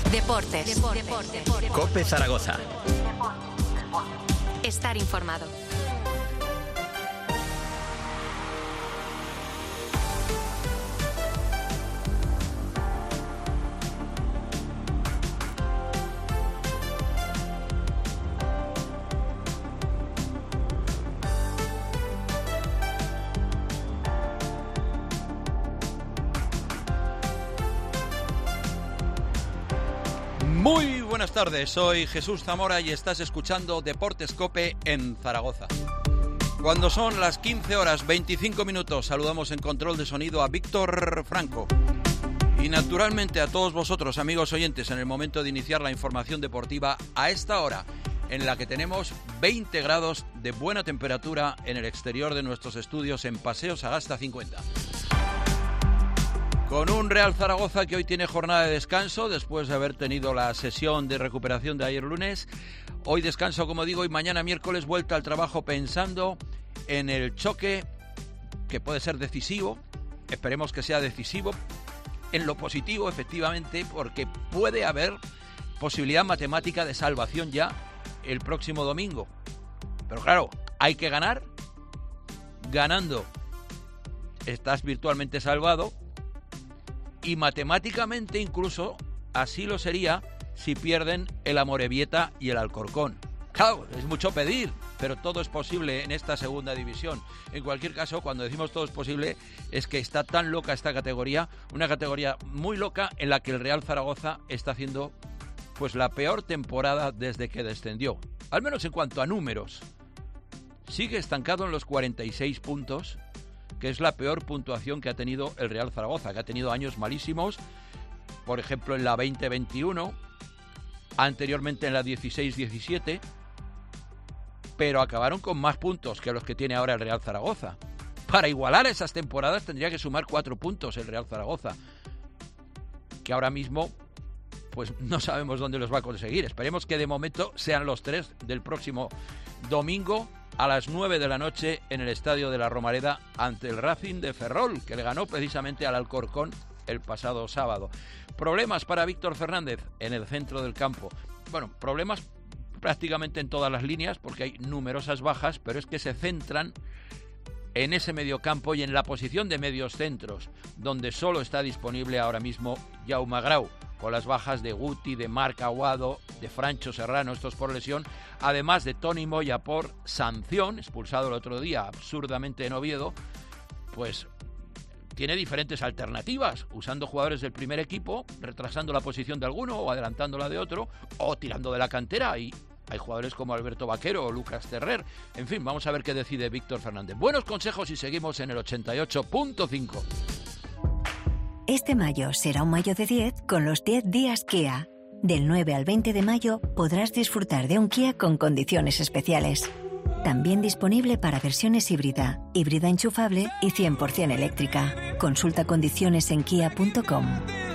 Deportes. COPE Zaragoza. Estar informado. Muy buenas tardes, soy Jesús Zamora y estás escuchando Deportes COPE en Zaragoza. Cuando son las 15 horas 25 minutos, saludamos en control de sonido a Víctor Franco. Y naturalmente a todos vosotros, amigos oyentes, en el momento de iniciar la información deportiva a esta hora, en la que tenemos 20 grados de buena temperatura en el exterior de nuestros estudios en Paseo Sagasta 50. Con un Real Zaragoza que hoy tiene jornada de descanso después de haber tenido la sesión de recuperación de ayer lunes. Hoy descanso, como digo, y mañana miércoles vuelta al trabajo pensando en el choque que puede ser decisivo. Esperemos que sea decisivo en lo positivo, efectivamente, porque puede haber posibilidad matemática de salvación ya el próximo domingo. Pero claro, hay que ganar. Ganando estás virtualmente salvado. Y matemáticamente incluso así lo sería si pierden el Amorebieta y el Alcorcón. Claro, es mucho pedir, pero todo es posible en esta segunda división. En cualquier caso, cuando decimos todo es posible, es que está tan loca esta categoría, una categoría muy loca en la que el Real Zaragoza está haciendo pues la peor temporada desde que descendió. Al menos en cuanto a números. Sigue estancado en los 46 puntos, que es la peor puntuación que ha tenido el Real Zaragoza, que ha tenido años malísimos, por ejemplo en la 20-21, anteriormente en la 16-17, pero acabaron con más puntos que los que tiene ahora el Real Zaragoza. Para igualar esas temporadas tendría que sumar 4 puntos el Real Zaragoza, que ahora mismo pues no sabemos dónde los va a conseguir. Esperemos que de momento sean los 3 del próximo domingo, a las 9 de la noche en el Estadio de la Romareda ante el Racing de Ferrol, que le ganó precisamente al Alcorcón el pasado sábado. Problemas para Víctor Fernández en el centro del campo. Bueno, problemas prácticamente en todas las líneas porque hay numerosas bajas, pero es que se centran en ese mediocampo y en la posición de medios centros, donde solo está disponible ahora mismo Jaume Grau, con las bajas de Guti, de Marc Aguado, de Francho Serrano, estos por lesión, además de Toni Moya por sanción, expulsado el otro día absurdamente en Oviedo. Pues tiene diferentes alternativas, usando jugadores del primer equipo, retrasando la posición de alguno o adelantándola de otro, o tirando de la cantera. Y hay jugadores como Alberto Vaquero o Lucas Terrer. En fin, vamos a ver qué decide Víctor Fernández. Buenos consejos y seguimos en el 88.5. Este mayo será un mayo de 10 con los 10 días Kia. Del 9 al 20 de mayo podrás disfrutar de un Kia con condiciones especiales. También disponible para versiones híbrida enchufable y 100% eléctrica. Consulta condiciones en kia.com.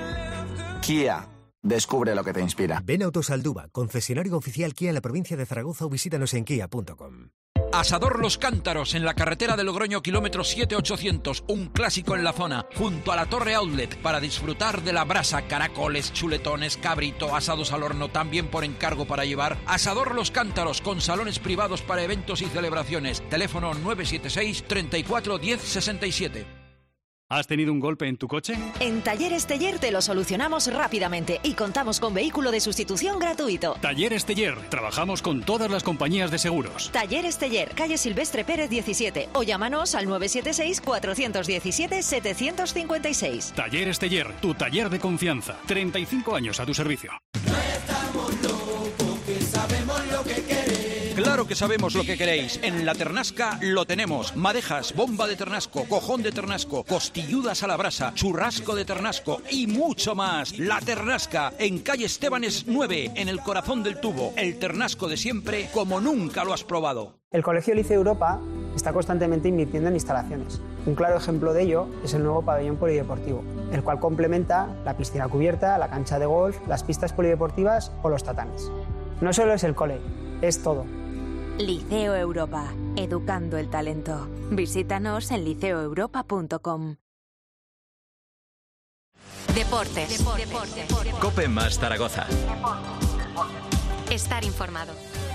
Kia. Descubre lo que te inspira. Ven a Autosalduba, concesionario oficial Kia en la provincia de Zaragoza, o visítanos en kia.com. Asador Los Cántaros, en la carretera de Logroño, kilómetro 7800, un clásico en la zona, junto a la Torre Outlet, para disfrutar de la brasa, caracoles, chuletones, cabrito, asados al horno, también por encargo para llevar. Asador Los Cántaros, con salones privados para eventos y celebraciones. Teléfono 976 34 10 67. ¿Has tenido un golpe en tu coche? En Talleres Teller te lo solucionamos rápidamente y contamos con vehículo de sustitución gratuito. Talleres Teller. Trabajamos con todas las compañías de seguros. Talleres Teller, calle Silvestre Pérez 17, o llámanos al 976 417 756. Talleres Teller, tu taller de confianza. 35 años a tu servicio. No estamos locos, que sabemos lo que queremos. Claro que sabemos lo que queréis. En La Ternasca lo tenemos. Madejas, bomba de ternasco, cojón de ternasco, costilludas a la brasa, churrasco de ternasco y mucho más. La Ternasca, en calle Estebanes 9, en el corazón del tubo. El ternasco de siempre, como nunca lo has probado. El Colegio Liceo Europa está constantemente invirtiendo en instalaciones. Un claro ejemplo de ello es el nuevo pabellón polideportivo, el cual complementa la piscina cubierta, la cancha de golf, las pistas polideportivas o los tatamis. No solo es el cole, es todo. Liceo Europa, educando el talento. Visítanos en liceoeuropa.com. Deportes. Cope más Zaragoza. Estar informado.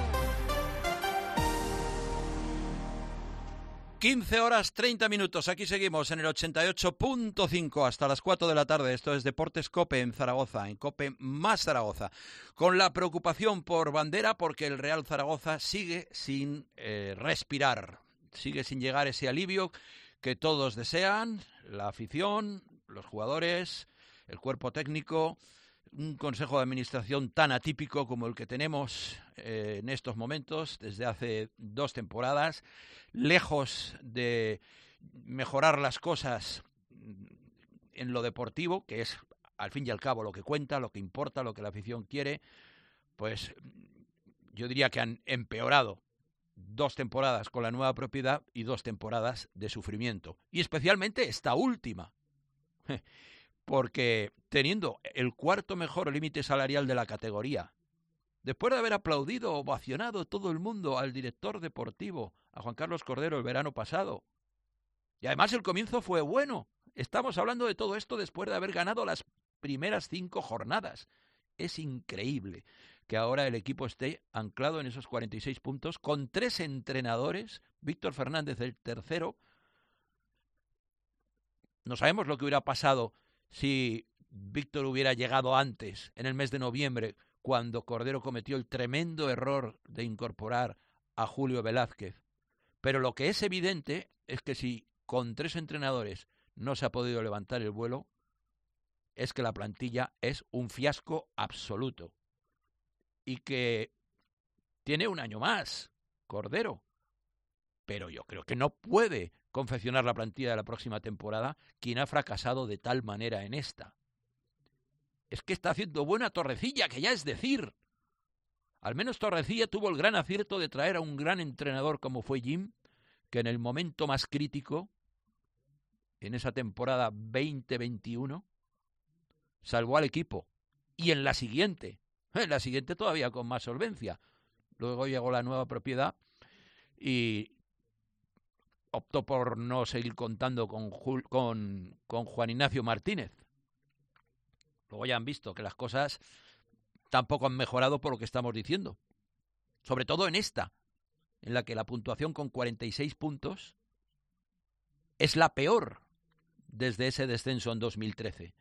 15 horas 30 minutos. Aquí seguimos en el 88.5 hasta las 4 de la tarde. Esto es Deportes Cope en Zaragoza, en Cope más Zaragoza. Con la preocupación por Bandera, porque el Real Zaragoza sigue sin respirar. Sigue sin llegar ese alivio que todos desean, la afición, los jugadores, el cuerpo técnico, un consejo de administración tan atípico como el que tenemos en estos momentos desde hace 2 temporadas, lejos de mejorar las cosas en lo deportivo, que es al fin y al cabo lo que cuenta, lo que importa, lo que la afición quiere, pues yo diría que han empeorado 2 temporadas con la nueva propiedad y 2 temporadas de sufrimiento. Y especialmente esta última, porque teniendo el 4º mejor límite salarial de la categoría, después de haber aplaudido, ovacionado todo el mundo al director deportivo, a Juan Carlos Cordero, el verano pasado, y además el comienzo fue bueno. Estamos hablando de todo esto después de haber ganado las primeras 5 jornadas. Es increíble que ahora el equipo esté anclado en esos 46 puntos con 3 entrenadores, Víctor Fernández el tercero. No sabemos lo que hubiera pasado si Víctor hubiera llegado antes, en el mes de noviembre, cuando Cordero cometió el tremendo error de incorporar a Julio Velázquez. Pero lo que es evidente es que si con 3 entrenadores no se ha podido levantar el vuelo, es que la plantilla es un fiasco absoluto. Y que tiene un año más, Cordero. Pero yo creo que no puede confeccionar la plantilla de la próxima temporada quien ha fracasado de tal manera en esta. Es que está haciendo buena Torrecilla, que ya es decir. Al menos Torrecilla tuvo el gran acierto de traer a un gran entrenador como fue Jim, que en el momento más crítico, en esa temporada 2021, salvó al equipo. Y en la siguiente todavía con más solvencia. Luego llegó la nueva propiedad y optó por no seguir contando con Juan Ignacio Martínez. Luego ya han visto que las cosas tampoco han mejorado por lo que estamos diciendo. Sobre todo en esta, en la que la puntuación con 46 puntos es la peor desde ese descenso en 2013.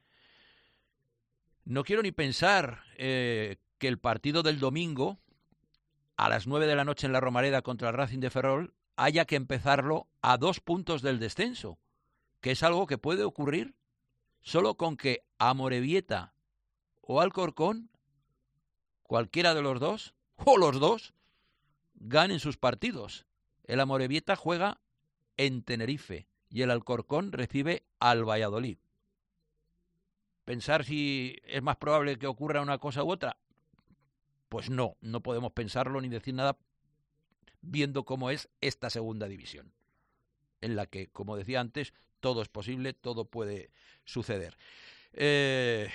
No quiero ni pensar que el partido del domingo, a las 9 de la noche en la Romareda contra el Racing de Ferrol, haya que empezarlo a 2 puntos del descenso, que es algo que puede ocurrir solo con que Amorebieta o Alcorcón, cualquiera de los dos, o los dos, ganen sus partidos. El Amorebieta juega en Tenerife y el Alcorcón recibe al Valladolid. ¿Pensar si es más probable que ocurra una cosa u otra? Pues no podemos pensarlo ni decir nada viendo cómo es esta segunda división, en la que, como decía antes, todo es posible, todo puede suceder. El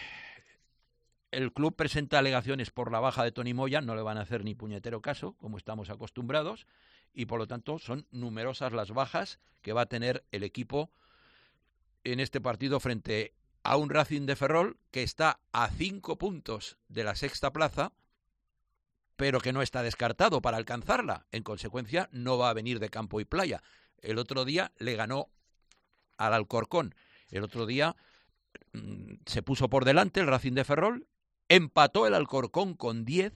club presenta alegaciones por la baja de Toni Moya, no le van a hacer ni puñetero caso, como estamos acostumbrados, y por lo tanto son numerosas las bajas que va a tener el equipo en este partido frente a un Racing de Ferrol que está a 5 puntos de la 6ª plaza, pero que no está descartado para alcanzarla. En consecuencia, no va a venir de campo y playa. El otro día le ganó al Alcorcón. El otro día se puso por delante el Racing de Ferrol, empató el Alcorcón con 10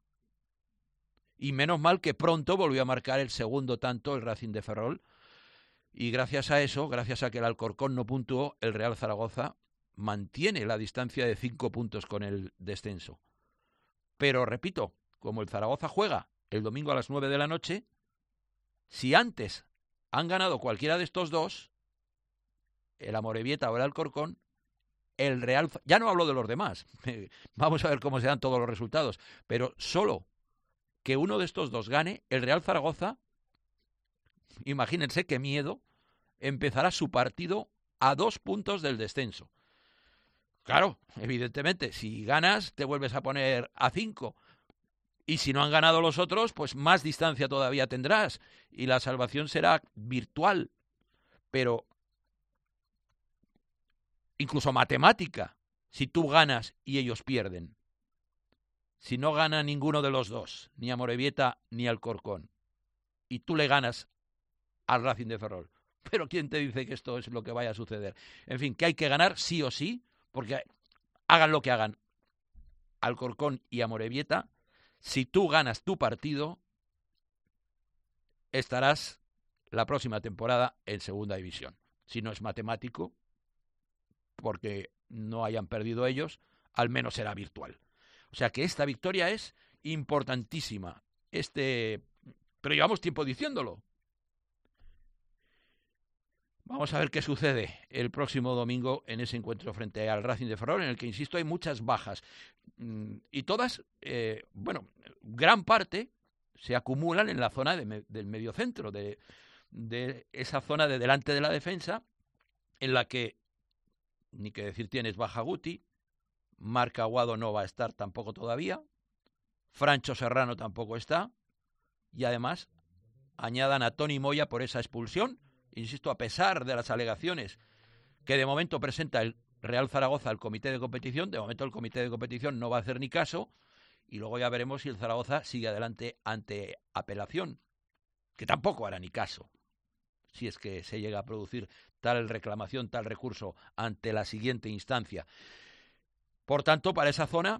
y menos mal que pronto volvió a marcar el segundo tanto el Racing de Ferrol. Y gracias a eso, gracias a que el Alcorcón no puntuó, el Real Zaragoza mantiene la distancia de 5 puntos con el descenso. Pero repito, como el Zaragoza juega el domingo a las 9 de la noche, si antes han ganado cualquiera de estos dos, el Amorebieta o el Alcorcón, el Real... Ya no hablo de los demás, vamos a ver cómo se dan todos los resultados, pero solo que uno de estos dos gane, el Real Zaragoza, imagínense qué miedo, empezará su partido a 2 puntos del descenso. Claro, evidentemente, si ganas te vuelves a poner a 5. Y si no han ganado los otros, pues más distancia todavía tendrás. Y la salvación será virtual. Pero incluso matemática. si tú ganas y ellos pierden. Si no gana ninguno de los dos, ni Amorebieta ni Alcorcón, y tú le ganas al Racing de Ferrol. Pero ¿quién te dice que esto es lo que vaya a suceder? En fin, que hay que ganar sí o sí, porque hagan lo que hagan Alcorcón y Amorebieta, si tú ganas tu partido, estarás la próxima temporada en segunda división. Si no es matemático, porque no hayan perdido ellos, al menos será virtual. O sea que esta victoria es importantísima. Pero llevamos tiempo diciéndolo. Vamos a ver qué sucede el próximo domingo en ese encuentro frente al Racing de Ferrol, en el que, insisto, hay muchas bajas. Y todas, gran parte se acumulan en la zona del mediocentro, de esa zona de delante de la defensa, en la que, ni que decir tienes, baja Guti, Marc Aguado no va a estar tampoco todavía, Francho Serrano tampoco está, y además añadan a Toni Moya por esa expulsión, insisto, a pesar de las alegaciones que de momento presenta el Real Zaragoza al comité de competición. De momento el comité de competición no va a hacer ni caso, y luego ya veremos si el Zaragoza sigue adelante ante apelación, que tampoco hará ni caso, si es que se llega a producir tal reclamación, tal recurso ante la siguiente instancia. Por tanto, para esa zona,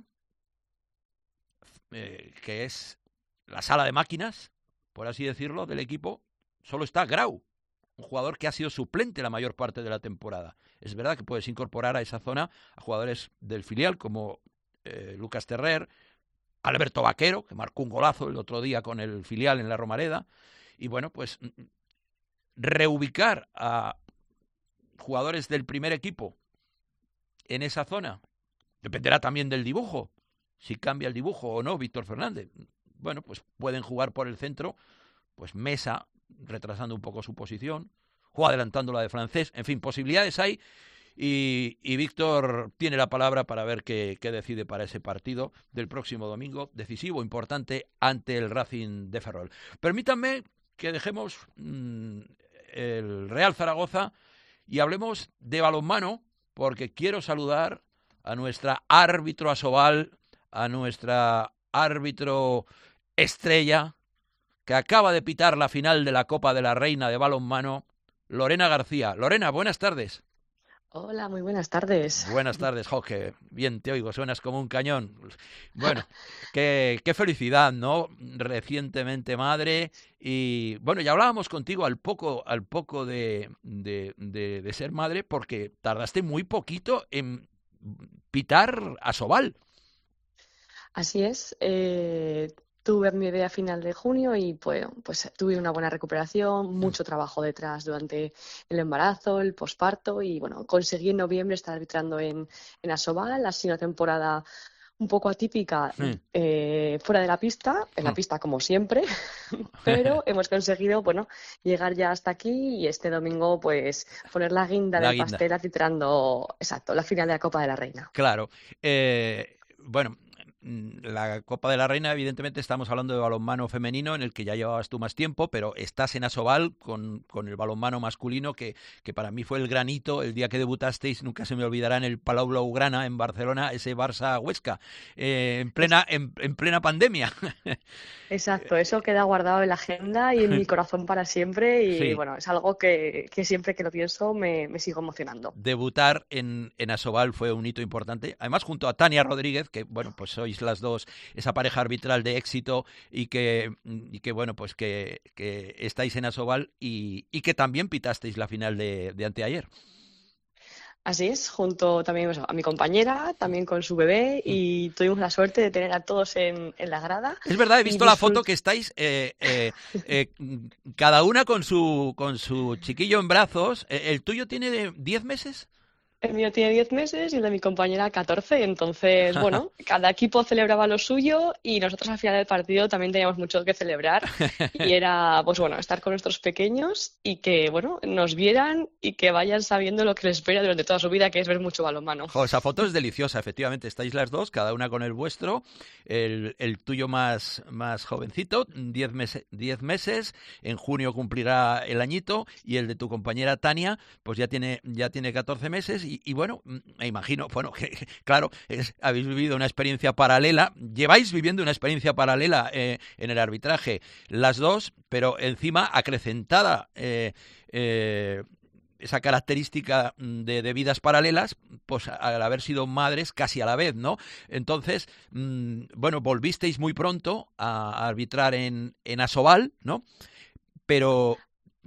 que es la sala de máquinas, por así decirlo, del equipo, solo está Grau, un jugador que ha sido suplente la mayor parte de la temporada. Es verdad que puedes incorporar a esa zona a jugadores del filial como Lucas Terrer, Alberto Vaquero, que marcó un golazo el otro día con el filial en la Romareda, y bueno, pues reubicar a jugadores del primer equipo en esa zona dependerá también del dibujo, si cambia el dibujo o no Víctor Fernández. Bueno, pues pueden jugar por el centro, pues Mesa retrasando un poco su posición, o adelantando la de Francés. En fin, posibilidades hay, y Víctor tiene la palabra para ver qué decide para ese partido del próximo domingo, decisivo, importante, ante el Racing de Ferrol. Permítanme que dejemos el Real Zaragoza y hablemos de balonmano, porque quiero saludar a nuestra árbitro Asobal, a nuestra árbitro estrella, que acaba de pitar la final de la Copa de la Reina de balonmano, Lorena García. Lorena, buenas tardes. Hola, muy buenas tardes. Buenas tardes, Jorge. Bien te oigo, suenas como un cañón. Bueno, qué felicidad, ¿no? Recientemente madre. Y bueno, ya hablábamos contigo al poco de ser madre, porque tardaste muy poquito en pitar a Asobal. Así es. Tuve mi bebé a final de junio y pues tuve una buena recuperación, mucho trabajo detrás durante el embarazo, el posparto, y bueno, conseguí en noviembre estar arbitrando en Asobal. Ha sido una temporada un poco atípica, fuera de la pista, en la pista como siempre, pero hemos conseguido, llegar ya hasta aquí, y este domingo pues poner la guinda del pastel arbitrando, exacto, la final de la Copa de la Reina. Claro, la Copa de la Reina, evidentemente estamos hablando de balonmano femenino, en el que ya llevabas tú más tiempo, pero estás en Asobal con el balonmano masculino, que para mí fue el granito el día que debutasteis. Nunca se me olvidará, en el Palau Blaugrana en Barcelona, ese Barça-Huesca, en plena pandemia. Exacto, eso queda guardado en la agenda y en mi corazón para siempre, y sí, bueno, es algo que siempre que lo pienso me sigo emocionando. Debutar en Asobal fue un hito importante, además junto a Tania Rodríguez, que bueno, pues sois las dos esa pareja arbitral de éxito, y que bueno, pues que estáis en Asobal y que también pitasteis la final de anteayer. Así es, junto también a mi compañera, también con su bebé, y tuvimos la suerte de tener a todos en la grada. Es verdad, he visto la foto que estáis cada una con su chiquillo en brazos. ¿El tuyo tiene 10 meses? El mío tiene 10 meses y el de mi compañera 14, entonces, bueno, cada equipo celebraba lo suyo, y nosotros al final del partido también teníamos mucho que celebrar, y era, pues bueno, estar con nuestros pequeños y que, bueno, nos vieran y que vayan sabiendo lo que les espera durante toda su vida, que es ver mucho balonmano. Esa foto es deliciosa, efectivamente, estáis las dos, cada una con el vuestro, el tuyo más jovencito, 10 meses, en junio cumplirá el añito, y el de tu compañera Tania, pues ya tiene 14 meses, Y bueno, me imagino, bueno, que claro, habéis vivido una experiencia paralela, lleváis viviendo una experiencia paralela en el arbitraje, las dos, pero encima acrecentada esa característica de vidas paralelas, pues al haber sido madres casi a la vez, ¿no? Entonces, bueno, volvisteis muy pronto a arbitrar en Asobal, ¿no? Pero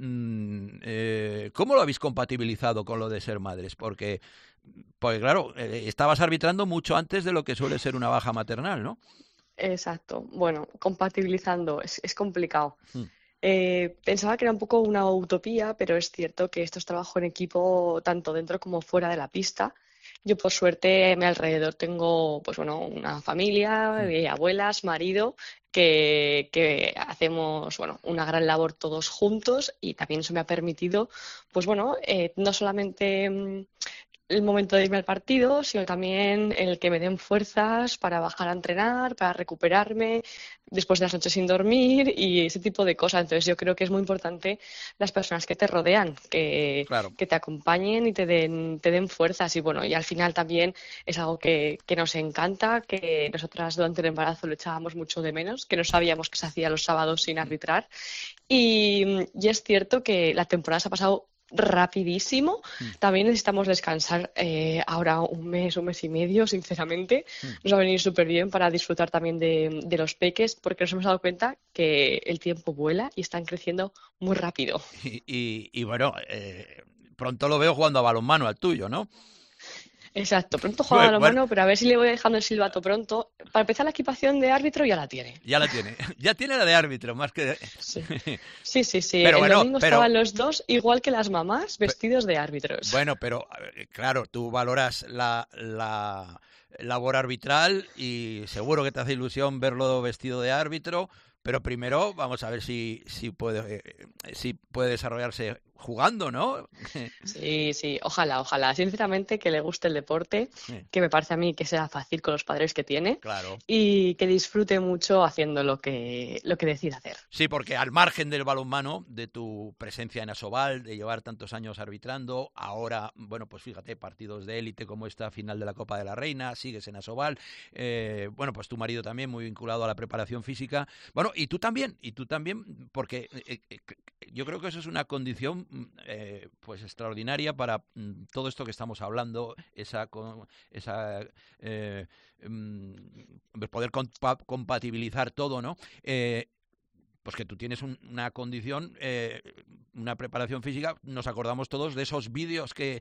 ¿cómo lo habéis compatibilizado con lo de ser madres? Porque claro, estabas arbitrando mucho antes de lo que suele ser una baja maternal, ¿no? Exacto. Bueno, compatibilizando es complicado. Pensaba que era un poco una utopía, pero es cierto que esto es trabajo en equipo tanto dentro como fuera de la pista. Yo, por suerte, a mi alrededor tengo, pues bueno, una familia, abuelas, marido, que hacemos, bueno, una gran labor todos juntos y también eso me ha permitido, pues bueno, no solamente el momento de irme al partido, sino también el que me den fuerzas para bajar a entrenar, para recuperarme después de las noches sin dormir y ese tipo de cosas. Entonces yo creo que es muy importante las personas que te rodean, que te acompañen y te den fuerzas. Y bueno, y al final también es algo que nos encanta, que nosotras durante el embarazo lo echábamos mucho de menos, que no sabíamos que se hacía los sábados sin arbitrar. Y es cierto que la temporada se ha pasado rapidísimo. También necesitamos descansar ahora un mes y medio, sinceramente. Nos va a venir súper bien para disfrutar también de los peques, porque nos hemos dado cuenta que el tiempo vuela y están creciendo muy rápido. Y bueno, pronto lo veo jugando a balonmano al tuyo, ¿no? Exacto, pronto juega a balonmano, pero a ver si le voy dejando el silbato pronto. Para empezar, la equipación de árbitro ya la tiene. Ya la tiene. Ya tiene la de árbitro, más que... Sí. Sí. Pero el domingo estaban los dos, igual que las mamás, vestidos de árbitros. Bueno, pero claro, tú valoras la labor arbitral y seguro que te hace ilusión verlo vestido de árbitro, pero primero vamos a ver si puede desarrollarse jugando, ¿no? Sí, ojalá. Sinceramente, que le guste el deporte, que me parece a mí que sea fácil con los padres que tiene. Claro. Y que disfrute mucho haciendo lo que decida hacer. Sí, porque al margen del balonmano, de tu presencia en Asobal, de llevar tantos años arbitrando, ahora, bueno, pues fíjate, partidos de élite como esta final de la Copa de la Reina, sigues en Asobal, bueno, pues tu marido también muy vinculado a la preparación física, bueno, y tú también, porque yo creo que eso es una condición pues extraordinaria para todo esto que estamos hablando, poder compatibilizar todo, ¿no? Pues que tú tienes una condición, una preparación física. Nos acordamos todos de esos vídeos que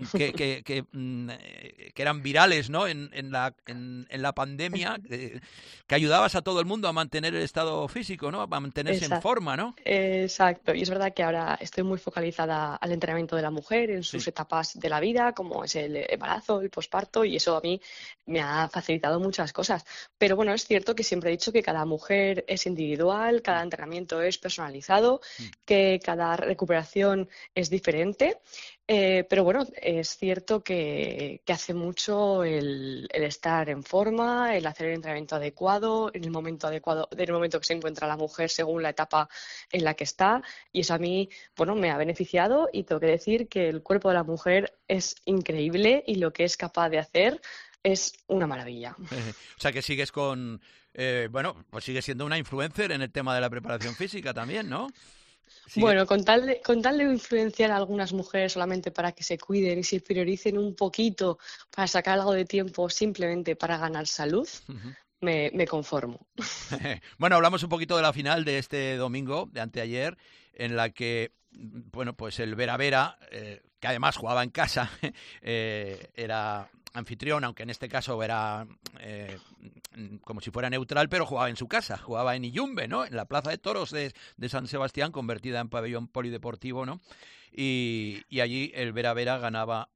eran virales, ¿no? En la pandemia, que ayudabas a todo el mundo a mantener el estado físico, ¿no? A mantenerse en forma, ¿no? Exacto. Y es verdad que ahora estoy muy focalizada al entrenamiento de la mujer en sus etapas de la vida, como es el embarazo, el posparto, y eso a mí me ha facilitado muchas cosas. Pero bueno, es cierto que siempre he dicho que cada mujer es individual, cada entrenamiento es personalizado, que cada recuperación es diferente, pero bueno, es cierto que hace mucho el estar en forma, el hacer el entrenamiento adecuado, en el momento adecuado, en el momento que se encuentra la mujer según la etapa en la que está, y eso a mí, bueno, me ha beneficiado y tengo que decir que el cuerpo de la mujer es increíble y lo que es capaz de hacer es una maravilla. O sea que sigues con... bueno, pues sigues siendo una influencer en el tema de la preparación física también, ¿no? Bueno, con tal de influenciar a algunas mujeres solamente para que se cuiden y se prioricen un poquito para sacar algo de tiempo simplemente para ganar salud, me conformo. Bueno, hablamos un poquito de la final de este domingo, de anteayer, en la que, bueno, pues el Vera Vera, que además jugaba en casa, era anfitrión, aunque en este caso era como si fuera neutral, pero jugaba en su casa, jugaba en Iyumbe, ¿no? En la Plaza de Toros de San Sebastián, convertida en pabellón polideportivo, ¿no? Y allí el Vera Vera ganaba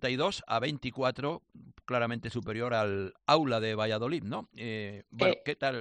32-24, claramente superior al Aula de Valladolid, ¿no? Bueno, ¿qué tal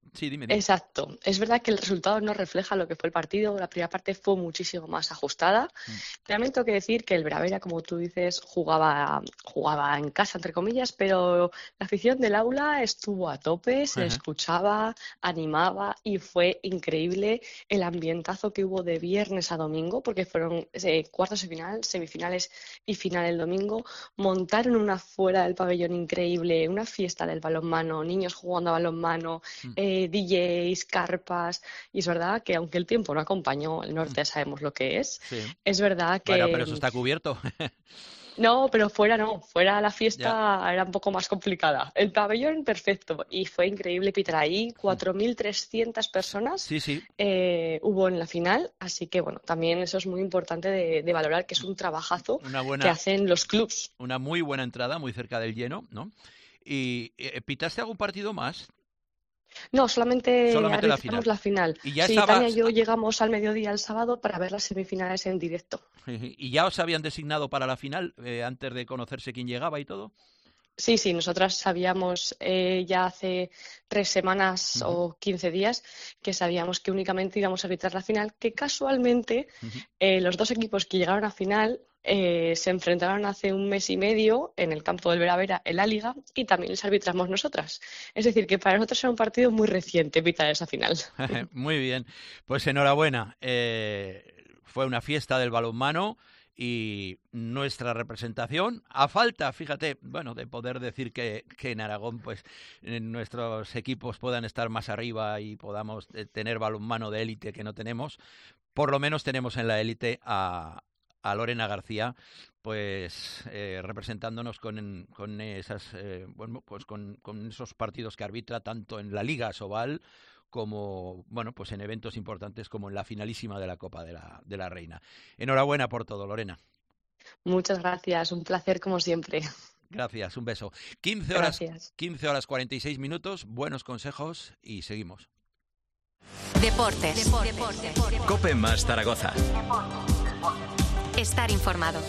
Sí, dime. Exacto. Es verdad que el resultado no refleja lo que fue el partido. La primera parte fue muchísimo más ajustada. Realmente tengo que decir que el Bravera, como tú dices, jugaba en casa, entre comillas, pero la afición del aula estuvo a tope, se escuchaba, animaba y fue increíble el ambientazo que hubo de viernes a domingo, porque fueron cuartos de final, semifinales y final el domingo. Montaron una fuera del pabellón increíble, una fiesta del balonmano, niños jugando a balonmano, DJs, carpas, y es verdad que aunque el tiempo no acompañó, el norte sabemos lo que es, es verdad que... Bueno, pero eso está cubierto. No, pero fuera la fiesta era un poco más complicada. El pabellón perfecto y fue increíble pitar ahí, 4.300 personas hubo en la final, así que bueno, también eso es muy importante de valorar, que es un trabajazo que hacen los clubs. Una muy buena entrada, muy cerca del lleno, ¿no? ¿Y pitaste algún partido más? No, solamente la final. ¿Y ya Tania y yo llegamos al mediodía el sábado para ver las semifinales en directo. ¿Y ya os habían designado para la final antes de conocerse quién llegaba y todo? Sí, nosotras sabíamos ya hace 3 semanas o 15 días que sabíamos que únicamente íbamos a arbitrar la final, que casualmente los 2 equipos que llegaron a final se enfrentaron hace 1 mes y medio en el campo del Bravera en la Liga y también les arbitramos nosotras. Es decir, que para nosotros era un partido muy reciente pitar esa final. Muy bien, pues enhorabuena. Fue una fiesta del balonmano y nuestra representación, a falta, fíjate, bueno, de poder decir que en Aragón pues nuestros equipos puedan estar más arriba y podamos tener balonmano de élite que no tenemos, por lo menos tenemos en la élite a Lorena García, pues representándonos con esas con esos partidos que arbitra tanto en la Liga Asobal como pues en eventos importantes como en la finalísima de la Copa de la Reina. Enhorabuena por todo, Lorena. Muchas gracias, un placer como siempre. Gracias, un beso. 15 horas 46 minutos, buenos consejos y seguimos. Deportes. COPE más Zaragoza. Estar informado.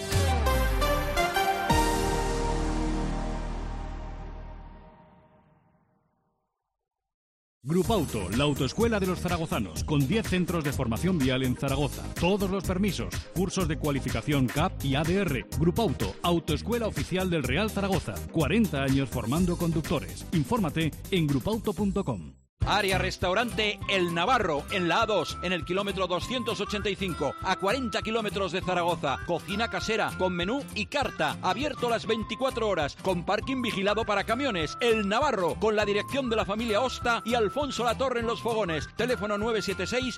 Grupauto, la autoescuela de los zaragozanos, con 10 centros de formación vial en Zaragoza. Todos los permisos, cursos de cualificación CAP y ADR. Grupauto, autoescuela oficial del Real Zaragoza. 40 años formando conductores. Infórmate en grupauto.com. Área Restaurante El Navarro, en la A2, en el kilómetro 285, a 40 kilómetros de Zaragoza. Cocina casera, con menú y carta, abierto las 24 horas, con parking vigilado para camiones. El Navarro, con la dirección de la familia Osta y Alfonso Latorre en los fogones. Teléfono 976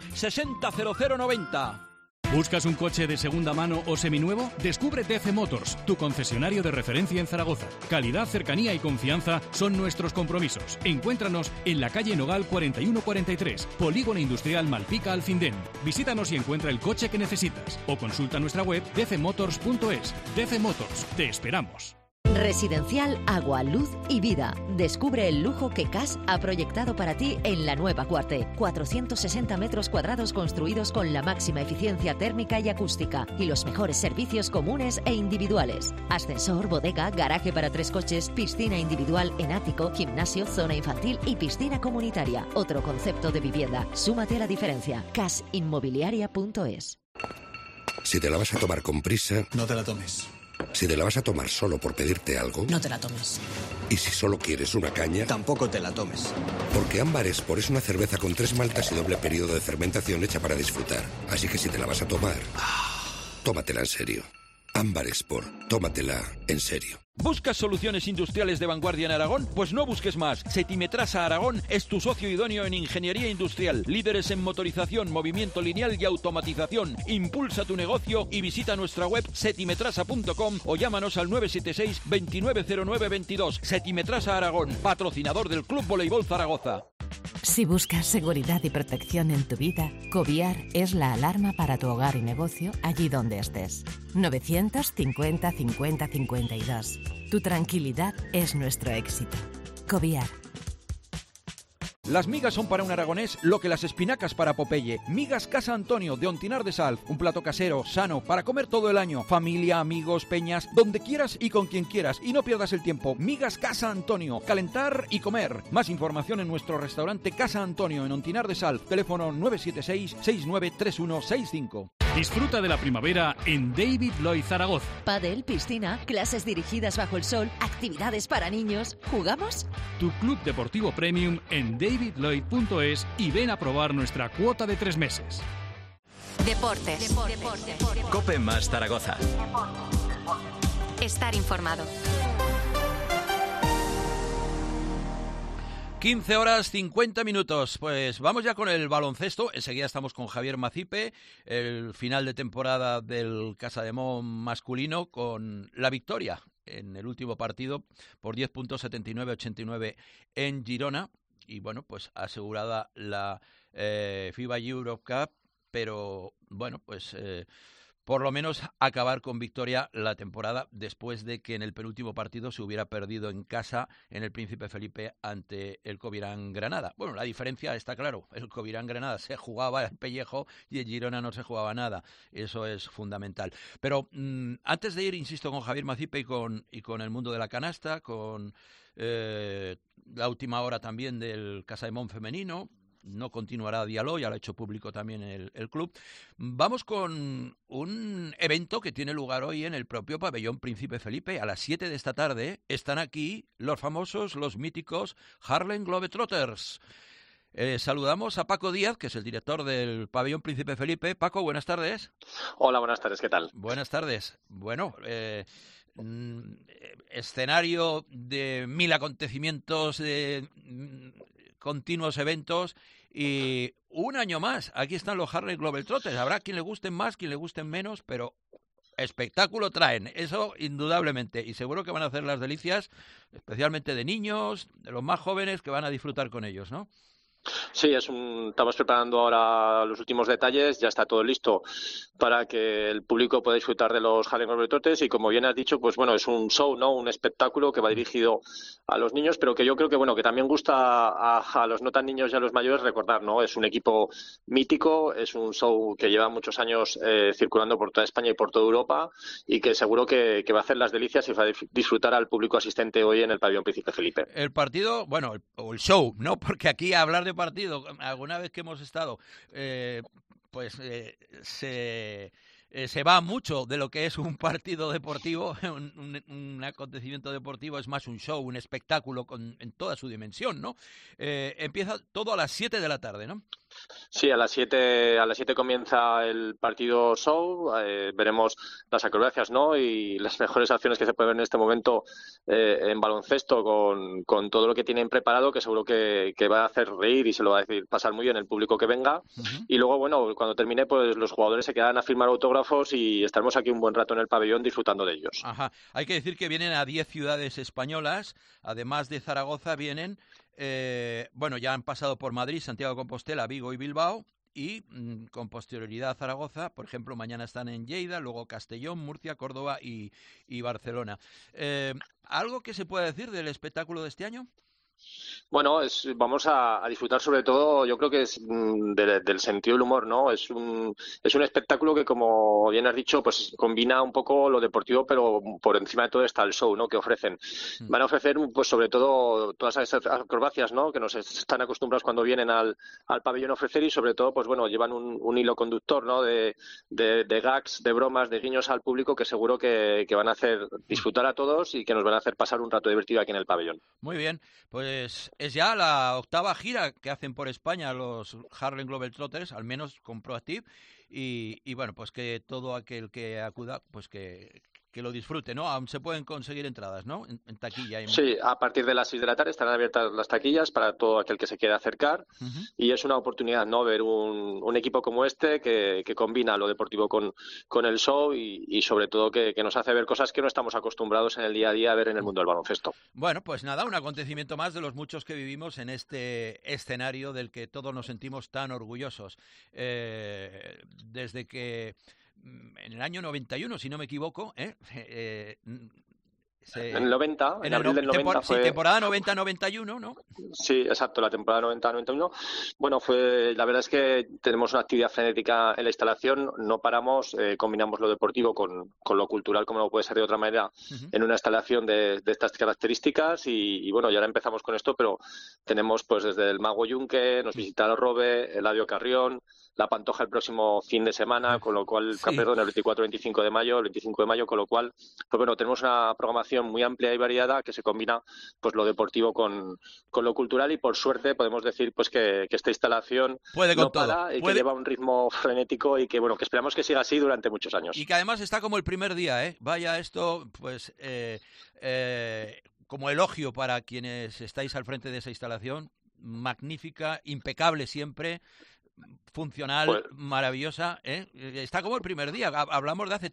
600090. ¿Buscas un coche de segunda mano o seminuevo? Descubre DC Motors, tu concesionario de referencia en Zaragoza. Calidad, cercanía y confianza son nuestros compromisos. Encuéntranos en la calle Nogal 4143, Polígono Industrial Malpica Alfindén. Visítanos y encuentra el coche que necesitas. O consulta nuestra web dcmotors.es. DC Motors, te esperamos. Residencial Agua, Luz y Vida. Descubre el lujo que CAS ha proyectado para ti en la Nueva Cuarte. 460 metros cuadrados construidos con la máxima eficiencia térmica y acústica y los mejores servicios comunes e individuales. Ascensor, bodega, garaje para 3 coches, piscina individual en ático, gimnasio, zona infantil y piscina comunitaria. Otro concepto de vivienda. Súmate a la diferencia. casinmobiliaria.es. Si te la vas a tomar con prisa, no te la tomes. Si te la vas a tomar solo por pedirte algo, no te la tomes. Y si solo quieres una caña, tampoco te la tomes. Porque Ámbar Esport es una cerveza con 3 maltas y doble periodo de fermentación hecha para disfrutar. Así que si te la vas a tomar, tómatela en serio. Ámbar Esport, tómatela en serio. ¿Buscas soluciones industriales de vanguardia en Aragón? Pues no busques más. Setimetrasa Aragón es tu socio idóneo en ingeniería industrial. Líderes en motorización, movimiento lineal y automatización. Impulsa tu negocio y visita nuestra web setimetrasa.com o llámanos al 976 290922. Setimetrasa Aragón, patrocinador del Club Voleibol Zaragoza. Si buscas seguridad y protección en tu vida, Coviar es la alarma para tu hogar y negocio allí donde estés. 950 50 52. Tu tranquilidad es nuestro éxito. Coviar. Las migas son para un aragonés lo que las espinacas para Popeye. Migas Casa Antonio de Ontinar de Sal. Un plato casero, sano, para comer todo el año. Familia, amigos, peñas, donde quieras y con quien quieras. Y no pierdas el tiempo. Migas Casa Antonio. Calentar y comer. Más información en nuestro restaurante Casa Antonio en Ontinar de Sal. Teléfono 976-693165. Disfruta de la primavera en David Lloyd Zaragoza. Padel, piscina, clases dirigidas bajo el sol, actividades para niños. ¿Jugamos? Tu club deportivo premium en davidlloyd.es y ven a probar nuestra cuota de 3 meses. Deportes. Cope más Zaragoza. Estar informado. 15 horas 50 minutos. Pues vamos ya con el baloncesto. Enseguida estamos con Javier Macipe, el final de temporada del Casademont masculino con la victoria en el último partido por 10 puntos, 79-89 en Girona. Y bueno, pues asegurada la FIBA Europe Cup, pero bueno, pues por lo menos acabar con victoria la temporada después de que en el penúltimo partido se hubiera perdido en casa en el Príncipe Felipe ante el Covirán Granada. Bueno, la diferencia está claro, el Covirán Granada se jugaba el pellejo y en Girona no se jugaba nada, eso es fundamental. Pero antes de ir, insisto, con Javier Macipe y con el mundo de la canasta, con la última hora también del Casademont femenino. No continuará a día de hoy, ya lo ha hecho público también el club. Vamos con un evento que tiene lugar hoy en el propio pabellón Príncipe Felipe. A las 7 de esta tarde están aquí los famosos, los míticos Harlem Globetrotters. Saludamos a Paco Díaz, que es el director del pabellón Príncipe Felipe. Paco, buenas tardes. Hola, buenas tardes, ¿qué tal? Buenas tardes. Bueno, escenario de 1000 acontecimientos, de continuos eventos y un año más. Aquí están los Harlem Globetrotters. Habrá quien le gusten más, quien le gusten menos, pero espectáculo traen, eso indudablemente. Y seguro que van a hacer las delicias, especialmente de niños, de los más jóvenes que van a disfrutar con ellos, ¿no? Sí, estamos preparando ahora los últimos detalles, ya está todo listo para que el público pueda disfrutar de los Harlem Globetrotters y como bien has dicho, pues bueno, es un show, ¿no? Un espectáculo que va dirigido a los niños, pero que yo creo que bueno, que también gusta a los no tan niños y a los mayores recordar, ¿no? Es un equipo mítico, es un show que lleva muchos años circulando por toda España y por toda Europa y que seguro que va a hacer las delicias y va a disfrutar al público asistente hoy en el pabellón Príncipe Felipe. El partido, bueno, o el show, ¿no? Porque aquí hablar de partido, alguna vez que hemos estado, se va mucho de lo que es un partido deportivo, un acontecimiento deportivo es más un show, un espectáculo en toda su dimensión, ¿no? Empieza todo a las 7 de la tarde, ¿no? Sí, a las 7 comienza el partido show, veremos las acrobacias, ¿no? Y las mejores acciones que se pueden ver en este momento en baloncesto con todo lo que tienen preparado, que seguro que va a hacer reír y se lo va a decir pasar muy bien el público que venga. Uh-huh. Y luego, bueno, cuando termine, pues los jugadores se quedan a firmar autógrafos y estaremos aquí un buen rato en el pabellón disfrutando de ellos. Ajá. Hay que decir que vienen a 10 ciudades españolas, además de Zaragoza vienen... bueno, ya han pasado por Madrid, Santiago de Compostela, Vigo y Bilbao y con posterioridad a Zaragoza, por ejemplo, mañana están en Lleida, luego Castellón, Murcia, Córdoba y Barcelona. ¿Algo que se pueda decir del espectáculo de este año? Bueno, vamos a disfrutar sobre todo, yo creo que es del sentido del humor, ¿no? Es un espectáculo que, como bien has dicho, pues combina un poco lo deportivo, pero por encima de todo está el show, ¿no? Que ofrecen. Van a ofrecer, pues sobre todo, todas esas acrobacias, ¿no? Que nos están acostumbrados cuando vienen al pabellón a ofrecer y sobre todo, pues bueno, llevan un hilo conductor, ¿no? De gags, de bromas, de guiños al público que seguro que van a hacer disfrutar a todos y que nos van a hacer pasar un rato divertido aquí en el pabellón. Muy bien, pues es ya la 8ª gira que hacen por España los Harlem Globetrotters, al menos con Proactive, y bueno, pues que todo aquel que acuda, pues que lo disfrute, ¿no? Aún se pueden conseguir entradas, ¿no? En taquilla. Sí, a partir de las 6 de la tarde estarán abiertas las taquillas para todo aquel que se quiera acercar. Uh-huh. Y es una oportunidad, ¿no? Ver un equipo como este que combina lo deportivo con el show y sobre todo que nos hace ver cosas que no estamos acostumbrados en el día a día a ver en el mundo del baloncesto. Bueno, pues nada, un acontecimiento más de los muchos que vivimos en este escenario del que todos nos sentimos tan orgullosos. Desde que... en el año 91, si no me equivoco, En el 90, en abril del 90 fue... Sí, temporada 90-91, ¿no? Sí, exacto, la temporada 90-91. Bueno, la verdad es que tenemos una actividad frenética en la instalación, no paramos, combinamos lo deportivo con lo cultural, como no puede ser de otra manera, en una instalación de estas características y bueno, ya ahora empezamos con esto, pero tenemos pues desde el Mago Yunque, nos visita el Robe, Eladio Carrión, la Pantoja el próximo fin de semana, con lo cual, perdón, el 24-25 de mayo, el 25 de mayo, con lo cual, pues bueno, tenemos una programación muy amplia y variada que se combina pues lo deportivo con lo cultural y por suerte podemos decir pues que esta instalación no para y que lleva un ritmo frenético y que bueno, que esperamos que siga así durante muchos años. Y que además está como el primer día, ¿eh? Vaya esto, pues como elogio para quienes estáis al frente de esa instalación, magnífica, impecable siempre, funcional, pues, maravillosa, ¿eh? Está como el primer día. Hablamos de hace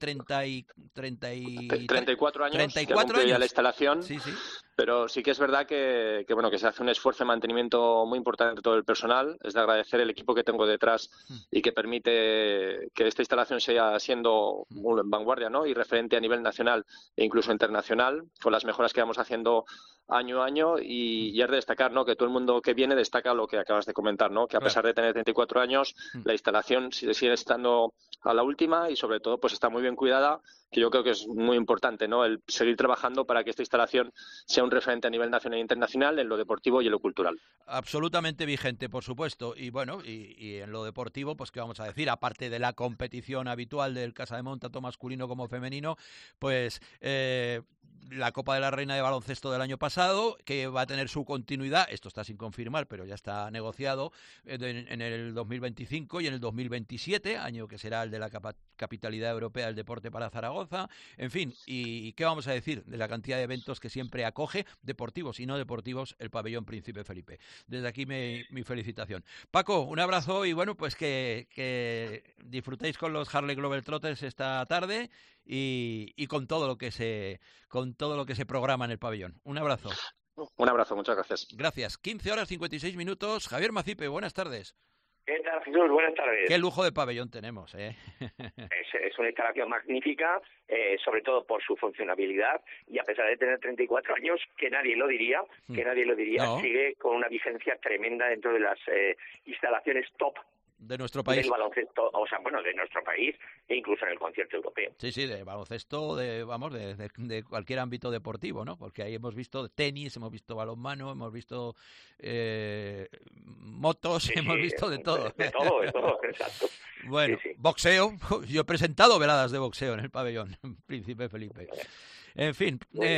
34 años 34 años ya la instalación. Sí. Pero sí que es verdad que bueno, que se hace un esfuerzo de mantenimiento muy importante de todo el personal. Es de agradecer el equipo que tengo detrás y que permite que esta instalación siga siendo en vanguardia, ¿no? Y referente a nivel nacional e incluso internacional, con las mejoras que vamos haciendo año a año. Y es de destacar, ¿no? Que todo el mundo que viene destaca lo que acabas de comentar, ¿no? Que a pesar de tener 34 años, la instalación sigue estando a la última y sobre todo pues está muy bien cuidada, que yo creo que es muy importante, ¿no? El seguir trabajando para que esta instalación sea un referente a nivel nacional e internacional en lo deportivo y en lo cultural. Absolutamente vigente, por supuesto. Y bueno, y en lo deportivo, pues qué vamos a decir, aparte de la competición habitual del Casademont, tanto masculino como femenino, pues la Copa de la Reina de baloncesto del año pasado, que va a tener su continuidad, esto está sin confirmar, pero ya está negociado, en el 2025 y en el 2027, año que será el de la capitalidad europea del deporte para Zaragoza. En fin, y qué vamos a decir de la cantidad de eventos que siempre acoge, deportivos y no deportivos, el pabellón Príncipe Felipe. Desde aquí mi felicitación. Paco, un abrazo y bueno, pues que disfrutéis con los Harley Globetrotters esta tarde y con todo lo que se programa en el pabellón. Un abrazo. Un abrazo, muchas gracias. Gracias. 15:56. Javier Macipe, buenas tardes. ¿Qué tal, Jesús? Buenas tardes. Qué lujo de pabellón tenemos, ¿eh? Es una instalación magnífica, sobre todo por su funcionabilidad, y a pesar de tener 34 años, que nadie lo diría, no. Sigue con una vigencia tremenda dentro de las instalaciones top de nuestro país. Del baloncesto, o sea, bueno, de nuestro país e incluso en el concierto europeo. Sí, de baloncesto, de cualquier ámbito deportivo, ¿no? Porque ahí hemos visto tenis, hemos visto balonmano, hemos visto motos, hemos visto de todo. De todo, exacto. Bueno, boxeo. Yo he presentado veladas de boxeo en el pabellón Príncipe Felipe. En fin,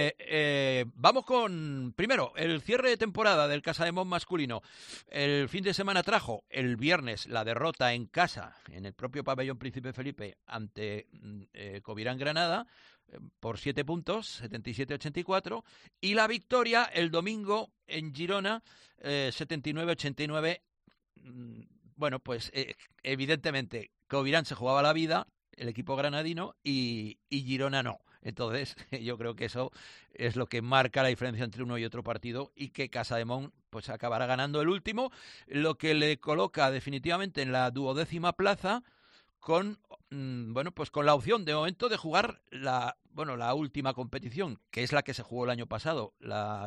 vamos con, primero, el cierre de temporada del Casademont masculino. El fin de semana trajo el viernes la derrota en casa, en el propio pabellón Príncipe Felipe, ante Covirán Granada, por 7 puntos, 77-84, y la victoria el domingo en Girona, 79-89. Bueno, pues evidentemente Covirán se jugaba la vida, el equipo granadino, y Girona no. Entonces, yo creo que eso es lo que marca la diferencia entre uno y otro partido y que Casademont pues acabará ganando el último, lo que le coloca definitivamente en la 12ª plaza con pues con la opción de momento de jugar la última competición, que es la que se jugó el año pasado, la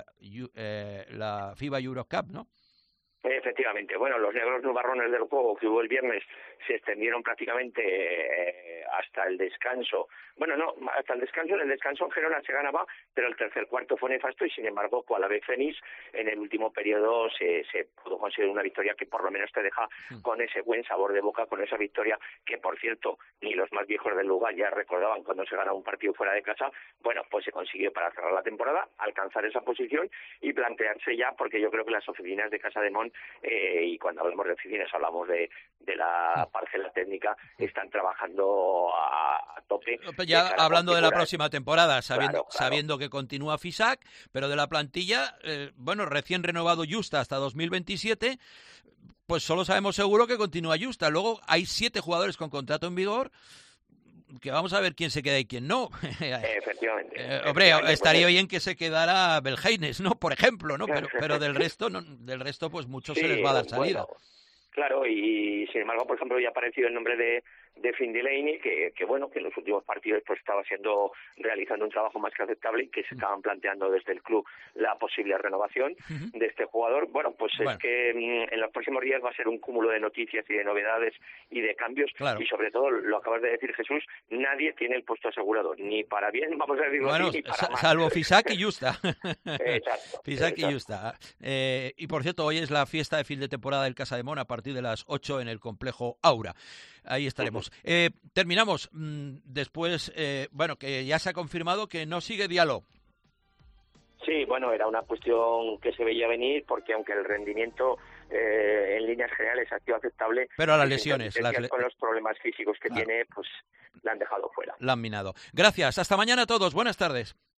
FIBA Eurocup, ¿no? Efectivamente. Bueno, los negros nubarrones del juego que hubo el viernes se extendieron prácticamente hasta el descanso. Bueno, no, hasta el descanso. En el descanso en Gerona se ganaba, pero el tercer cuarto fue nefasto y, sin embargo, Coalabé Fénix en el último periodo se pudo conseguir una victoria que por lo menos te deja con ese buen sabor de boca, con esa victoria que, por cierto, ni los más viejos del lugar ya recordaban cuando se ganaba un partido fuera de casa. Bueno, pues se consiguió para cerrar la temporada, alcanzar esa posición y plantearse ya, porque yo creo que las oficinas de Casademont, y cuando hablamos de oficinas hablamos de la parcela técnica, están trabajando a tope. Ya hablando de la próxima temporada, sabiendo que continúa FISAC, pero de la plantilla, recién renovado Justa hasta 2027, pues solo sabemos seguro que continúa Justa. Luego hay 7 jugadores con contrato en vigor, que vamos a ver quién se queda y quién no. Efectivamente. Hombre, estaría bien que se quedara Belheines, ¿no? Por ejemplo, ¿no? Pero del resto, pues muchos se les va a dar salida. Bueno, claro, y sin embargo, por ejemplo, ya ha aparecido el nombre de de Finn Delaney, que bueno, que en los últimos partidos pues estaba realizando un trabajo más que aceptable y que se estaban planteando desde el club la posible renovación de este jugador. Bueno, pues es que en los próximos días va a ser un cúmulo de noticias y de novedades y de cambios, y sobre todo, lo acabas de decir, Jesús, nadie tiene el puesto asegurado, ni para bien, vamos a decirlo así, ni para mal. Salvo Fisac y Justa. Exacto. Fisac y Justa. Y por cierto, hoy es la fiesta de fin de temporada del Casa de Mon a partir de las 8 en el complejo Aura. Ahí estaremos. Terminamos. Después, que ya se ha confirmado que no sigue Diallo. Sí, bueno, era una cuestión que se veía venir, porque aunque el rendimiento en líneas generales ha sido aceptable, pero a las lesiones, con los problemas físicos que tiene, pues la han dejado fuera. La han minado. Gracias. Hasta mañana a todos. Buenas tardes.